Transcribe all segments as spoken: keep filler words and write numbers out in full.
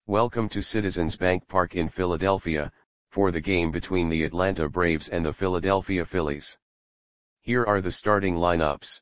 Welcome to Citizens Bank Park in Philadelphia, for the game between the Atlanta Braves and the Philadelphia Phillies. Here are the starting lineups.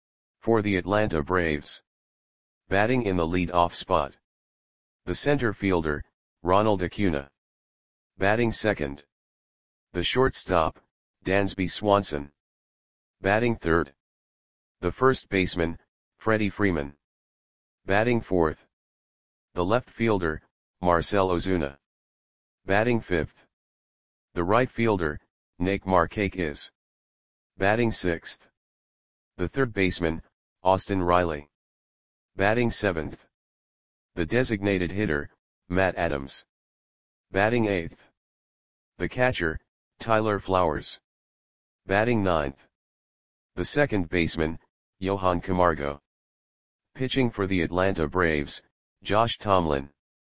For the Atlanta Braves. Batting in the lead-off spot. The center fielder, Ronald Acuna. Batting second. The shortstop, Dansby Swanson. Batting third. The first baseman, Freddie Freeman. Batting fourth. The left fielder, Marcell Ozuna. Batting fifth. The right fielder, Nick Markakis. Batting sixth. The third baseman, Austin Riley. Batting seventh. The designated hitter, Matt Adams. Batting eighth. The catcher, Tyler Flowers. Batting ninth. The second baseman, Johan Camargo. Pitching for the Atlanta Braves, Josh Tomlin.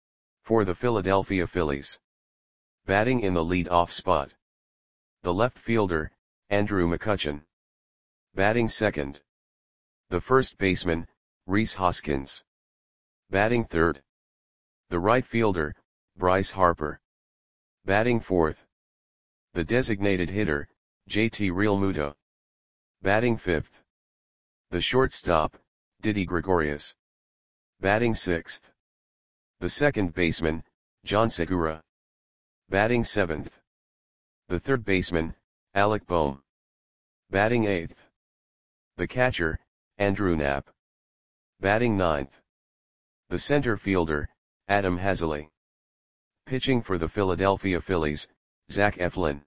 For the Philadelphia Phillies. Batting in the lead-off spot. The left fielder, Andrew McCutchen. Batting second. The first baseman, Rhys Hoskins. Batting third. The right fielder, Bryce Harper. Batting fourth. The designated hitter, J T Realmuto. Batting fifth. The shortstop, Didi Gregorius. Batting sixth. The second baseman, John Segura. Batting seventh. The third baseman, Alec Bohm. Batting eighth. The catcher, Andrew Knapp. Batting ninth. The center fielder, Adam Haseley. Pitching for the Philadelphia Phillies, Zach Eflin.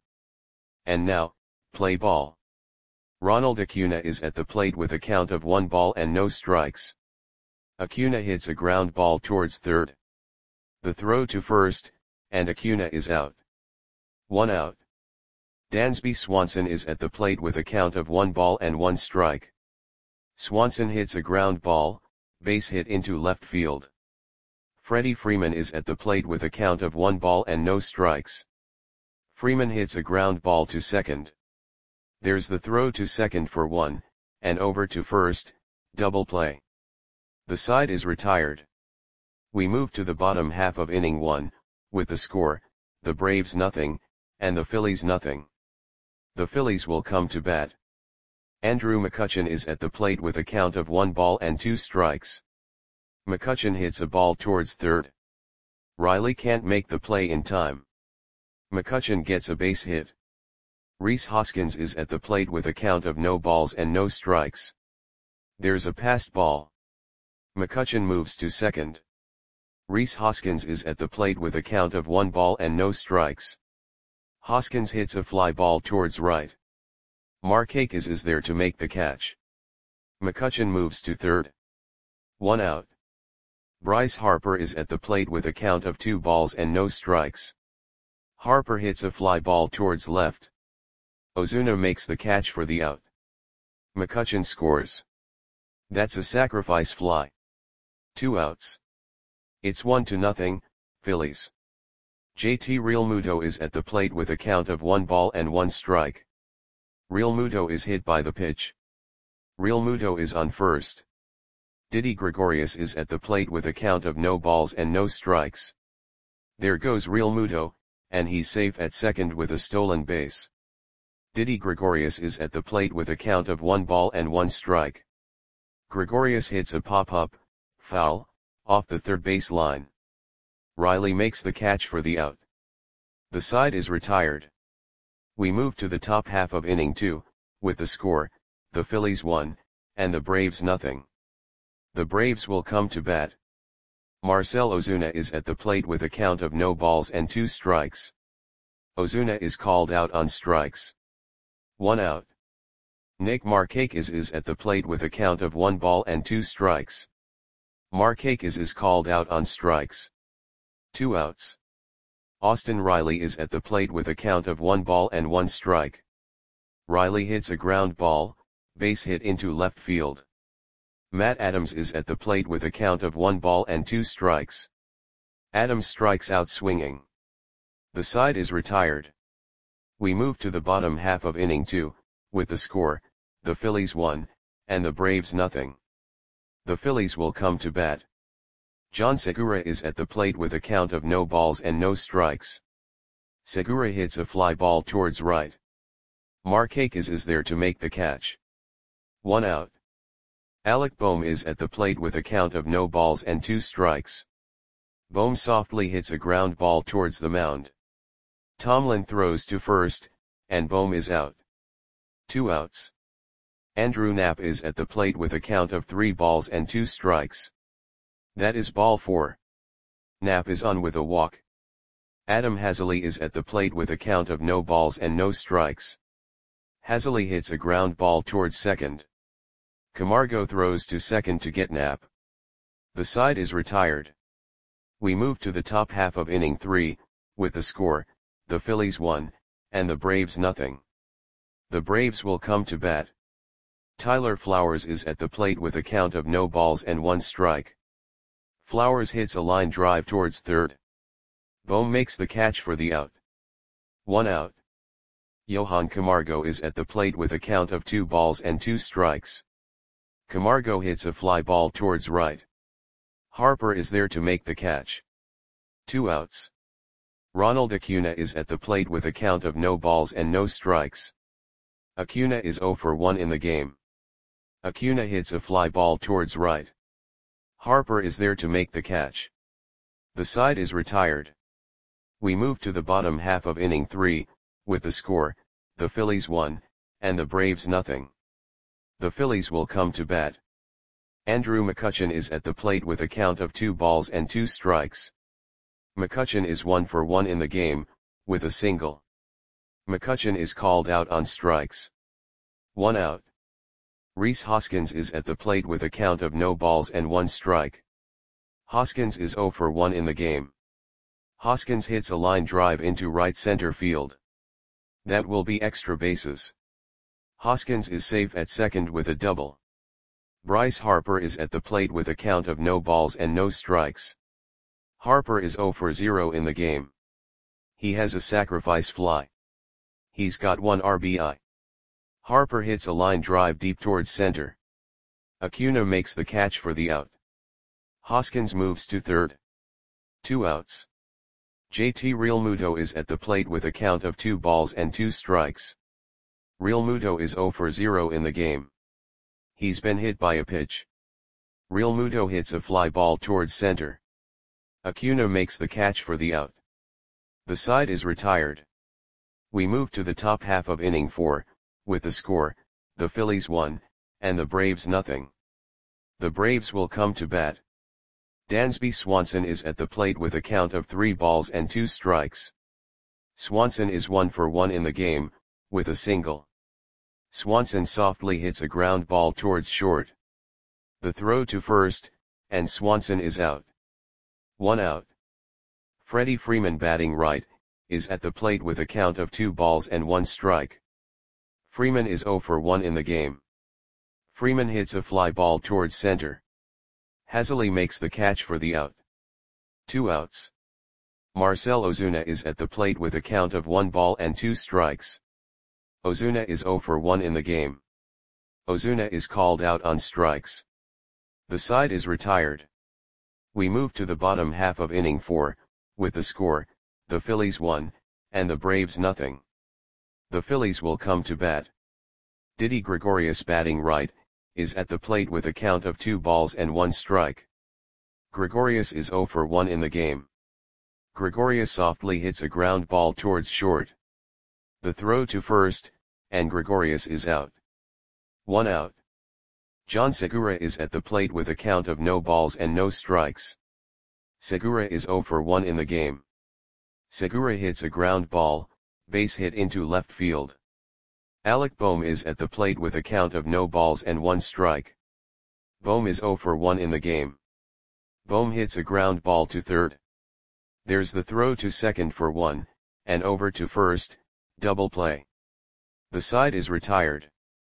And now, play ball. Ronald Acuna is at the plate with a count of one ball and no strikes. Acuna hits a ground ball towards third. The throw to first, and Acuna is out. One out. Dansby Swanson is at the plate with a count of one ball and one strike. Swanson hits a ground ball, base hit into left field. Freddie Freeman is at the plate with a count of one ball and no strikes. Freeman hits a ground ball to second. There's the throw to second for one, and over to first, double play. The side is retired. We move to the bottom half of inning one, with the score, the Braves nothing, and the Phillies nothing. The Phillies will come to bat. Andrew McCutchen is at the plate with a count of one ball and two strikes. McCutchen hits a ball towards third. Riley can't make the play in time. McCutchen gets a base hit. Rhys Hoskins is at the plate with a count of no balls and no strikes. There's a passed ball. McCutchen moves to second. Rhys Hoskins is at the plate with a count of one ball and no strikes. Hoskins hits a fly ball towards right. Markakis is there to make the catch. McCutchen moves to third. One out. Bryce Harper is at the plate with a count of two balls and no strikes. Harper hits a fly ball towards left. Ozuna makes the catch for the out. McCutchen scores. That's a sacrifice fly. Two outs. It's one to nothing, Phillies. J T Realmuto is at the plate with a count of one ball and one strike. Realmuto is hit by the pitch. Realmuto is on first. Didi Gregorius is at the plate with a count of no balls and no strikes. There goes Realmuto, and he's safe at second with a stolen base. Didi Gregorius is at the plate with a count of one ball and one strike. Gregorius hits a pop-up, foul, off the third base line. Riley makes the catch for the out. The side is retired. We move to the top half of inning two, with the score, the Phillies one, and the Braves nothing. The Braves will come to bat. Marcell Ozuna is at the plate with a count of no balls and two strikes. Ozuna is called out on strikes. One out. Nick Markakis is at the plate with a count of one ball and two strikes. Markakis is called out on strikes. Two outs. Austin Riley is at the plate with a count of one ball and one strike. Riley hits a ground ball, base hit into left field. Matt Adams is at the plate with a count of one ball and two strikes. Adams strikes out swinging. The side is retired. We move to the bottom half of inning two, with the score, the Phillies one, and the Braves nothing. The Phillies will come to bat. John Segura is at the plate with a count of no balls and no strikes. Segura hits a fly ball towards right. Markakis is there to make the catch. One out. Alec Bohm is at the plate with a count of no balls and two strikes. Bohm softly hits a ground ball towards the mound. Tomlin throws to first, and Bohm is out. Two outs. Andrew Knapp is at the plate with a count of three balls and two strikes. That is ball four. Knapp is on with a walk. Adam Haseley is at the plate with a count of no balls and no strikes. Haseley hits a ground ball towards second. Camargo throws to second to get Knapp. The side is retired. We move to the top half of inning three, with the score, the Phillies one, and the Braves nothing. The Braves will come to bat. Tyler Flowers is at the plate with a count of no balls and one strike. Flowers hits a line drive towards third. Bohm makes the catch for the out. One out. Johan Camargo is at the plate with a count of two balls and two strikes. Camargo hits a fly ball towards right. Harper is there to make the catch. Two outs. Ronald Acuna is at the plate with a count of no balls and no strikes. Acuna is oh for one in the game. Acuna hits a fly ball towards right. Harper is there to make the catch. The side is retired. We move to the bottom half of inning three, with the score, the Phillies one, and the Braves nothing. The Phillies will come to bat. Andrew McCutchen is at the plate with a count of two balls and two strikes. McCutchen is one for one in the game, with a single. McCutchen is called out on strikes. One out. Rhys Hoskins is at the plate with a count of no balls and one strike. Hoskins is oh for one in the game. Hoskins hits a line drive into right center field. That will be extra bases. Hoskins is safe at second with a double. Bryce Harper is at the plate with a count of no balls and no strikes. Harper is oh for zero in the game. He has a sacrifice fly. He's got one R B I. Harper hits a line drive deep towards center. Acuna makes the catch for the out. Hoskins moves to third. Two outs. J T Realmuto is at the plate with a count of two balls and two strikes. Realmuto is oh for zero in the game. He's been hit by a pitch. Realmuto hits a fly ball towards center. Acuna makes the catch for the out. The side is retired. We move to the top half of inning four, with the score, the Phillies one, and the Braves nothing. The Braves will come to bat. Dansby Swanson is at the plate with a count of three balls and two strikes. Swanson is one for one in the game, with a single. Swanson softly hits a ground ball towards short. The throw to first, and Swanson is out. One out. Freddie Freeman, batting right, is at the plate with a count of two balls and one strike. Freeman is oh for one in the game. Freeman hits a fly ball towards center. Haseley makes the catch for the out. Two outs. Marcell Ozuna is at the plate with a count of one ball and two strikes. Ozuna is oh for one in the game. Ozuna is called out on strikes. The side is retired. We move to the bottom half of inning four, with the score, the Phillies one, and the Braves nothing. The Phillies will come to bat. Didi Gregorius, batting right, is at the plate with a count of two balls and one strike. Gregorius is oh for one in the game. Gregorius softly hits a ground ball towards short. The throw to first, and Gregorius is out. One out. John Segura is at the plate with a count of no balls and no strikes. Segura is oh for one in the game. Segura hits a ground ball, base hit into left field. Alec Bohm is at the plate with a count of no balls and one strike. Bohm is oh for one in the game. Bohm hits a ground ball to third. There's the throw to second for one, and over to first, double play. The side is retired.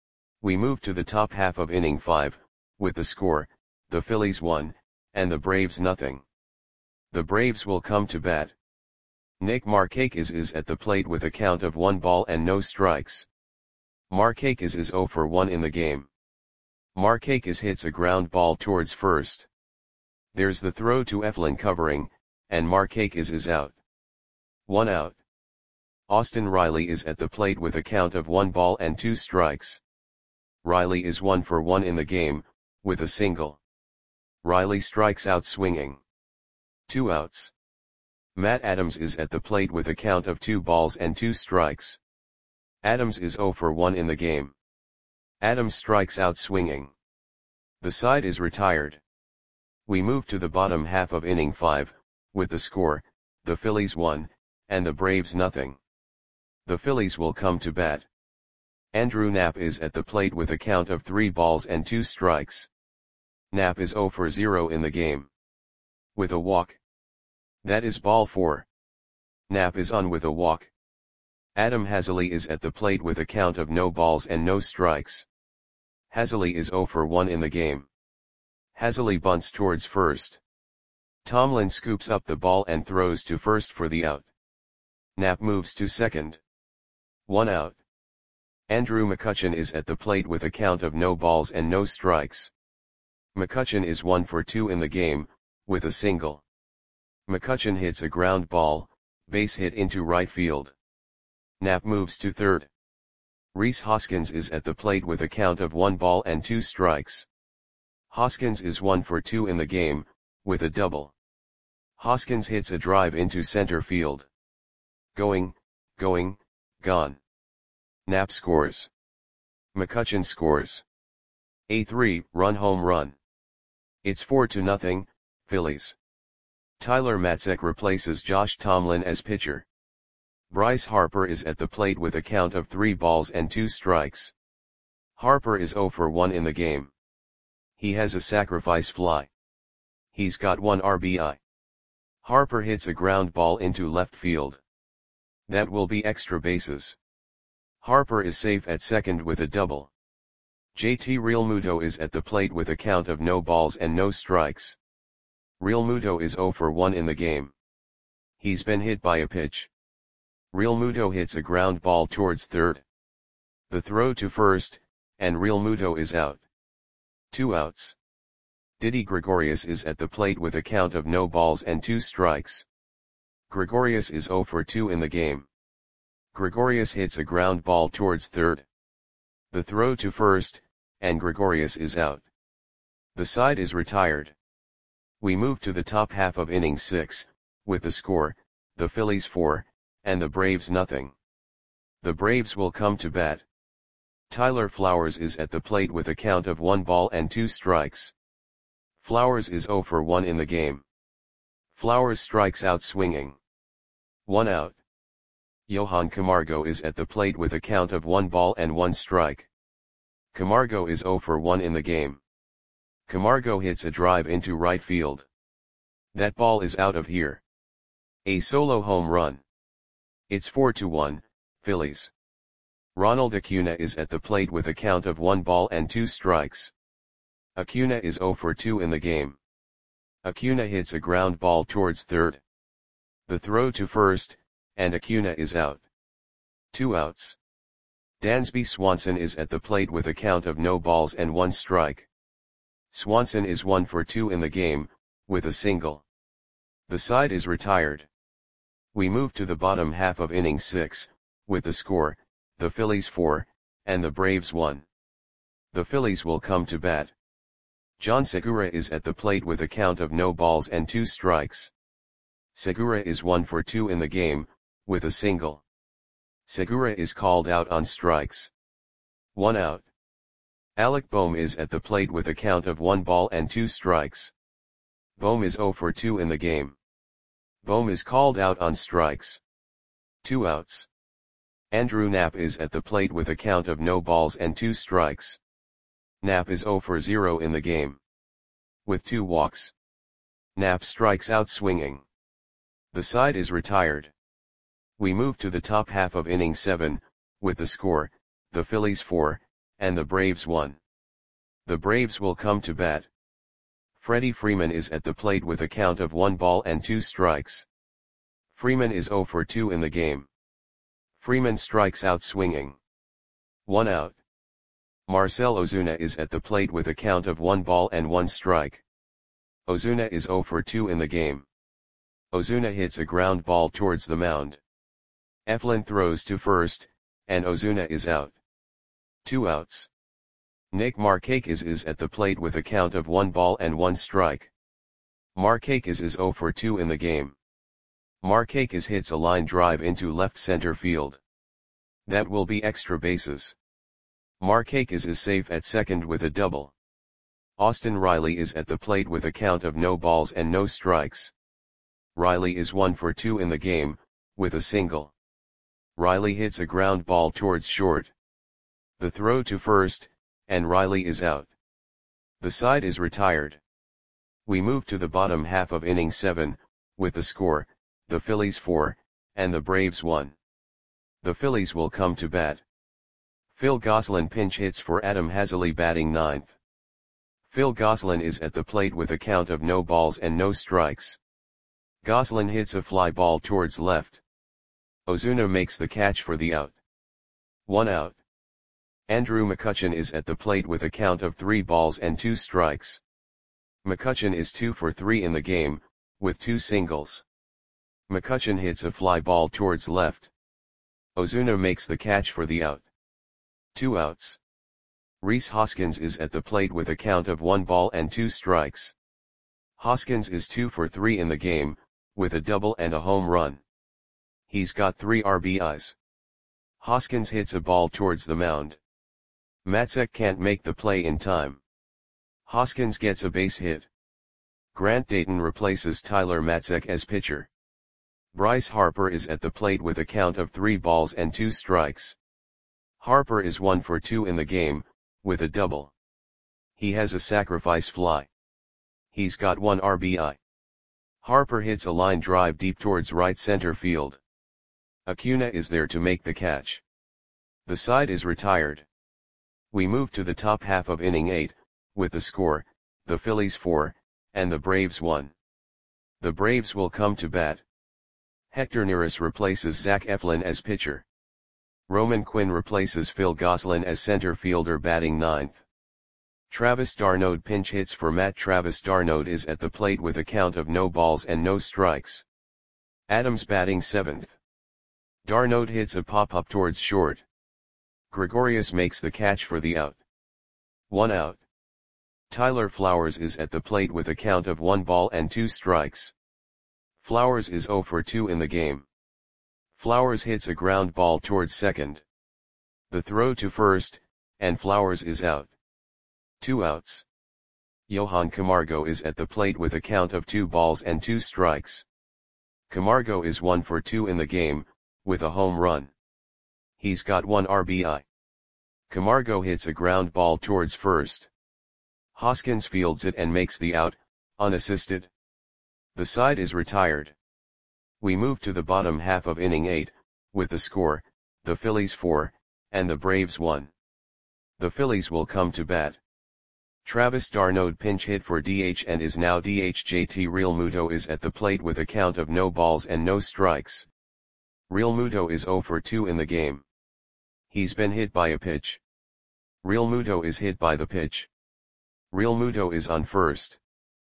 We move to the top half of inning five, with the score, the Phillies one, and the Braves nothing. The Braves will come to bat. Nick Markakis is at the plate with a count of one ball and no strikes. Markakis is oh for one in the game. Markakis hits a ground ball towards first. There's the throw to Eflin covering, and Markakis is out. One out. Austin Riley is at the plate with a count of one ball and two strikes. Riley is one for one in the game, with a single. Riley strikes out swinging. Two outs. Matt Adams is at the plate with a count of two balls and two strikes. Adams is zero for one in the game. Adams strikes out swinging. The side is retired. We move to the bottom half of inning five, with the score, the Phillies one, and the Braves nothing. The Phillies will come to bat. Andrew Knapp is at the plate with a count of three balls and two strikes. Knapp is zero for zero in the game. With a walk. That is ball four. Knapp is on with a walk. Adam Haseley is at the plate with a count of no balls and no strikes. Haseley is zero for one in the game. Haseley bunts towards first. Tomlin scoops up the ball and throws to first for the out. Knapp moves to second. One out. Andrew McCutchen is at the plate with a count of no balls and no strikes. McCutchen is one for two in the game, with a single. McCutchen hits a ground ball, base hit into right field. Knapp moves to third. Rhys Hoskins is at the plate with a count of one ball and two strikes. Hoskins is one for two in the game, with a double. Hoskins hits a drive into center field. Going, going, gone. Knapp scores. McCutchen scores. A three-run home run. It's four to nothing, Phillies. Tyler Matzek replaces Josh Tomlin as pitcher. Bryce Harper is at the plate with a count of three balls and two strikes. Harper is zero for one in the game. He has a sacrifice fly. He's got one R B I. Harper hits a ground ball into left field. That will be extra bases. Harper is safe at second with a double. J T Realmuto is at the plate with a count of no balls and no strikes. Realmuto is zero for one in the game. He's been hit by a pitch. Realmuto hits a ground ball towards third. The throw to first, and Realmuto is out. Two outs. Didi Gregorius is at the plate with a count of no balls and two strikes. Gregorius is zero for two in the game. Gregorius hits a ground ball towards third. The throw to first, and Gregorius is out. The side is retired. We move to the top half of inning six, with the score, the Phillies four, and the Braves nothing. The Braves will come to bat. Tyler Flowers is at the plate with a count of one ball and two strikes. Flowers is zero for one in the game. Flowers strikes out swinging. One out. Johan Camargo is at the plate with a count of one ball and one strike. Camargo is zero for one in the game. Camargo hits a drive into right field. That ball is out of here. A solo home run. It's four to one, Phillies. Ronald Acuna is at the plate with a count of one ball and two strikes. Acuna is zero for two in the game. Acuna hits a ground ball towards third. The throw to first, and Acuna is out. Two outs. Dansby Swanson is at the plate with a count of no balls and one strike. Swanson is one for two in the game, with a single. The side is retired. We move to the bottom half of inning six, with the score, the Phillies four, and the Braves one. The Phillies will come to bat. John Segura is at the plate with a count of no balls and two strikes. Segura is one for two in the game, with a single. Segura is called out on strikes. One out. Alec Bohm is at the plate with a count of one ball and two strikes. Bohm is zero for two in the game. Bohm is called out on strikes. Two outs. Andrew Knapp is at the plate with a count of no balls and two strikes. Knapp is zero for zero in the game. With two walks. Knapp strikes out swinging. The side is retired. We move to the top half of inning seven, with the score, the Phillies four, and the Braves one. The Braves will come to bat. Freddie Freeman is at the plate with a count of one ball and two strikes. Freeman is zero for two in the game. Freeman strikes out swinging. One out. Marcell Ozuna is at the plate with a count of one ball and one strike. Ozuna is zero for two in the game. Ozuna hits a ground ball towards the mound. Eflin throws to first, and Ozuna is out. Two outs. Nick Markakis is at the plate with a count of one ball and one strike. Markakis is zero for two in the game. Markakis hits a line drive into left center field. That will be extra bases. Markakis is safe at second with a double. Austin Riley is at the plate with a count of no balls and no strikes. Riley is one for two in the game, with a single. Riley hits a ground ball towards short. The throw to first, and Riley is out. The side is retired. We move to the bottom half of inning seven, with the score, the Phillies four, and the Braves one. The Phillies will come to bat. Phil Gosselin pinch hits for Adam Haseley batting ninth. Phil Gosselin is at the plate with a count of no balls and no strikes. Gosselin hits a fly ball towards left. Ozuna makes the catch for the out. One out. Andrew McCutchen is at the plate with a count of three balls and two strikes. McCutchen is two for three in the game, with two singles. McCutchen hits a fly ball towards left. Ozuna makes the catch for the out. Two outs. Rhys Hoskins is at the plate with a count of one ball and two strikes. Hoskins is two for three in the game, with a double and a home run. He's got three R B Is. Hoskins hits a ball towards the mound. Matzek can't make the play in time. Hoskins gets a base hit. Grant Dayton replaces Tyler Matzek as pitcher. Bryce Harper is at the plate with a count of three balls and two strikes. Harper is one for two in the game, with a double. He has a sacrifice fly. He's got one R B I. Harper hits a line drive deep towards right center field. Acuna is there to make the catch. The side is retired. We move to the top half of inning eight, with the score, the Phillies four, and the Braves one. The Braves will come to bat. Hector Neris replaces Zach Eflin as pitcher. Roman Quinn replaces Phil Gosselin as center fielder batting ninth. Travis d'Arnaud pinch hits for Matt. Travis d'Arnaud is at the plate with a count of no balls and no strikes. Adams batting seventh. d'Arnaud hits a pop-up towards short. Gregorius makes the catch for the out. One out. Tyler Flowers is at the plate with a count of one ball and two strikes. Flowers is zero for two in the game. Flowers hits a ground ball towards second. The throw to first, and Flowers is out. Two outs. Johan Camargo is at the plate with a count of two balls and two strikes. Camargo is one for two in the game, with a home run. He's got one R B I. Camargo hits a ground ball towards first. Hoskins fields it and makes the out, unassisted. The side is retired. We move to the bottom half of inning eight, with the score, the Phillies four, and the Braves one. The Phillies will come to bat. Travis d'Arnaud pinch hit for D H and is now D H. J T Realmuto is at the plate with a count of no balls and no strikes. Realmuto is zero for two in the game. He's been hit by a pitch. Realmuto is hit by the pitch. Realmuto is on first.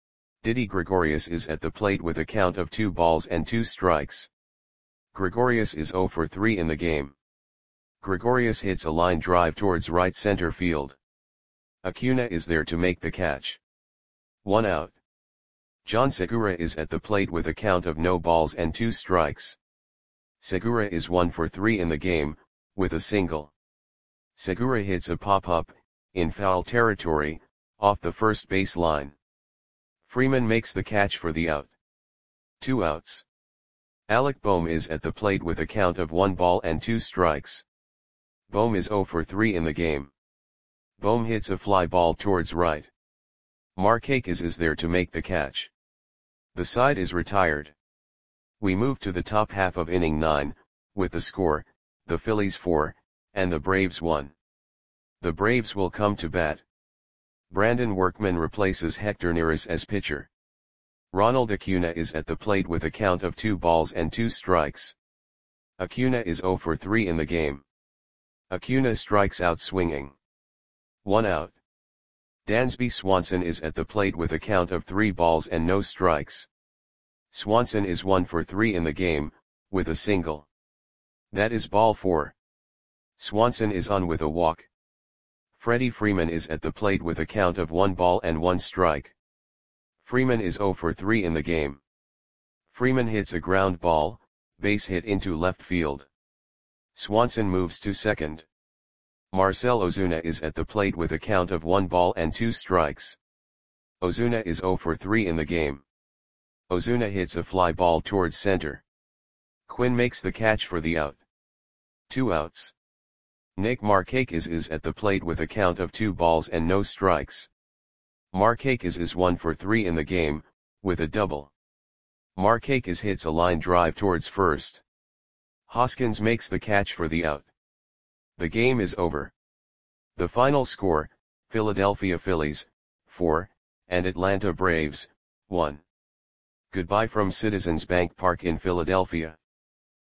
Didi Gregorius is at the plate with a count of two balls and two strikes. Gregorius is zero for three in the game. Gregorius hits a line drive towards right center field. Acuna is there to make the catch. One out. John Segura is at the plate with a count of no balls and two strikes. Segura is one for three in the game, with a single. Segura hits a pop-up, in foul territory, off the first base line. Freeman makes the catch for the out. Two outs. Alec Bohm is at the plate with a count of one ball and two strikes. Bohm is zero for three in the game. Bohm hits a fly ball towards right. Markakis is there to make the catch. The side is retired. We move to the top half of inning nine, with the score, the Phillies four, and the Braves one. The Braves will come to bat. Brandon Workman replaces Hector Neris as pitcher. Ronald Acuna is at the plate with a count of two balls and two strikes. Acuna is zero for three in the game. Acuna strikes out swinging. One out. Dansby Swanson is at the plate with a count of three balls and no strikes. Swanson is one for three in the game, with a single. That is ball four. Swanson is on with a walk. Freddie Freeman is at the plate with a count of one ball and one strike. Freeman is zero for three in the game. Freeman hits a ground ball, base hit into left field. Swanson moves to second. Marcell Ozuna is at the plate with a count of one ball and two strikes. Ozuna is zero for three in the game. Ozuna hits a fly ball towards center. Quinn makes the catch for the out. Two outs. Nick Markakis is at the plate with a count of two balls and no strikes. Markakis is one for three in the game, with a double. Markakis hits a line drive towards first. Hoskins makes the catch for the out. The game is over. The final score, Philadelphia Phillies, four, and Atlanta Braves, one. Goodbye from Citizens Bank Park in Philadelphia.